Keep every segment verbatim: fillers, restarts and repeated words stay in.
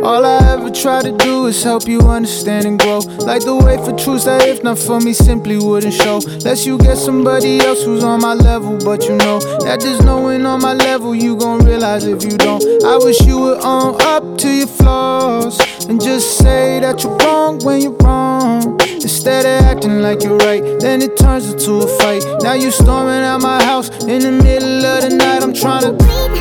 All I ever try to do is help you understand and grow. Like the way for truths that if not for me simply wouldn't show. Unless you get somebody else who's on my level. But you know that just knowing on my level you gon' realize if you don't. I wish you would own up to your flaws and just say that you're wrong when you're wrong. Instead of acting like you're right, then it turns into a fight. Now you storming out my house in the middle of the night. I'm trying to breathe.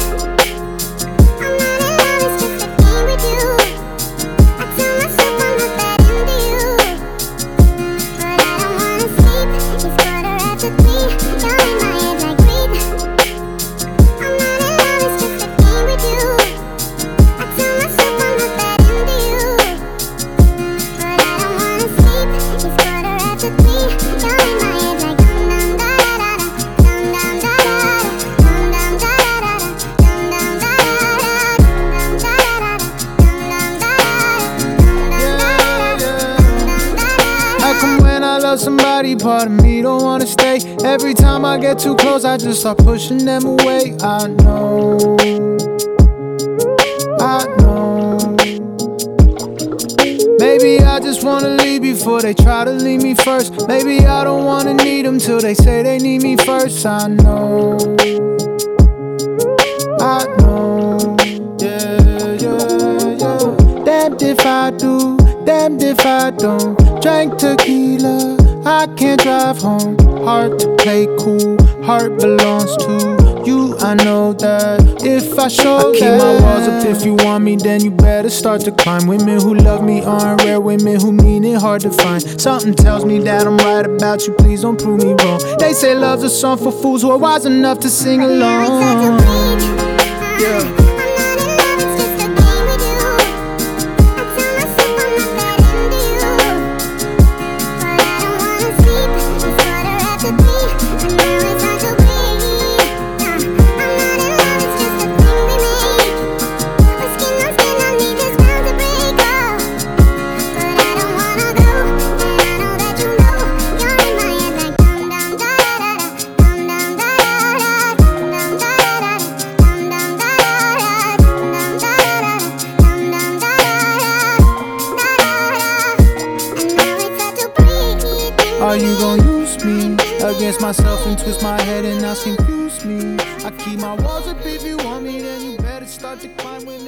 Somebody, part of me don't wanna stay. Every time I get too close, I just start pushing them away. I know, I know. Maybe I just wanna leave before they try to leave me first. Maybe I don't wanna need them till they say they need me first. I know, I know, yeah, yeah, yeah. Damned if I do, damned if I don't. Drank tequila, I can't drive home. Hard to play cool, heart belongs to you. I know that if I show I keep that. My walls up. If you want me, then you better start to climb. Women who love me aren't rare. Women who mean it hard to find. Something tells me that I'm right about you. Please don't prove me wrong. They say love's a song for fools who are wise enough to sing along. Yeah. Are you gon' use me against myself and twist my head and now confuse me? I keep my walls up. If you want me, then you better start to climb with me.